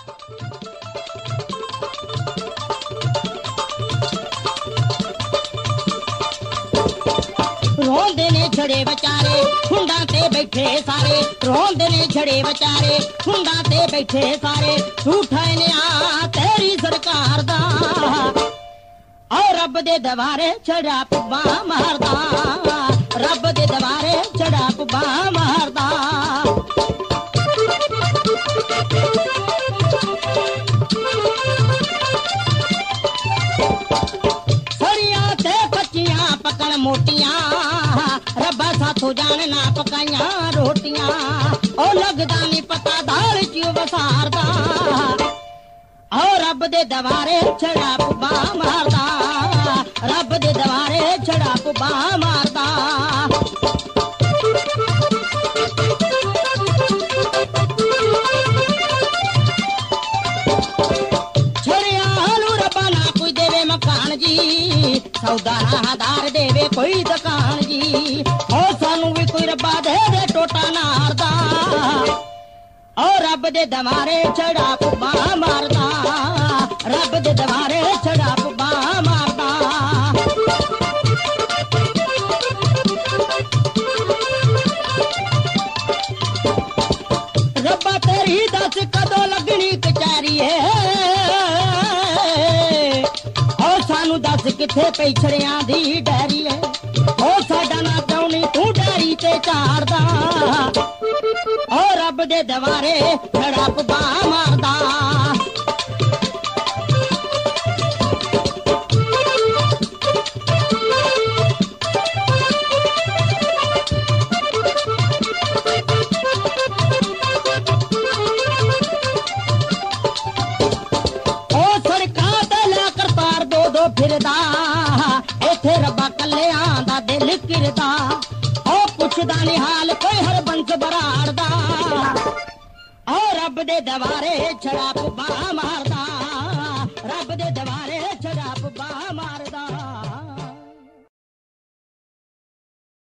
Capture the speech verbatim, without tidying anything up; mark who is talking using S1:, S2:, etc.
S1: रोंदे ने छड़े बचारे हुंडा ते बैठे सारे, रोंदे ने छड़े बचारे हुंडा ते बैठे सारे, झूठा ने आ तेरी सरकार दा, और रब दे दवारे छड़ा पुब्बा मारदा, रब दे दवारे छड़ा पुब्बा मारदा। सरिया ते पच्चियां पकड़ मोटियां, रब्बा साथों जान ना पकाइयां रोटियां, ओ लगदा नी पता दाल क्यों वसारदा, और रब दे दवारे छड़ा पुब्बा मारदा, रब दे दवारे छड़ा पुब्बा मारदा। छड़िया हालू रब्बा ना कोई देवे मकान जी, सौदा ना हदार देवे कोई दुकान जी, ओ सानू भी कोई रब्बा दे दे टोटा नारदा, और रब दे दवारे छड़ा पुब्बा मारदा, रब दे दवारे छड़ा पुब्बा मारदा। रब्बा तेरी दस कदों लगनी कचहरी है, और सानू दस किथे पैछड़ियां दी डैरी है, ओ साडा ना कौनी तू डैरी ते चाड़दा, ओ रब दे दवारे छड़ा पुब्बा मारदा। ओ सड़कां ते लै करतार दो दो फिरदा, इत्थे रब्बा कल्लेआं दा दिल किरदा, ओ पुछदा नी हाल कोई हर बंस बराड़दा, ओ रब दे दवारे छड़ा पुब्बा मारदा, रब दे दवारे छड़ा पुब्बा मारदा।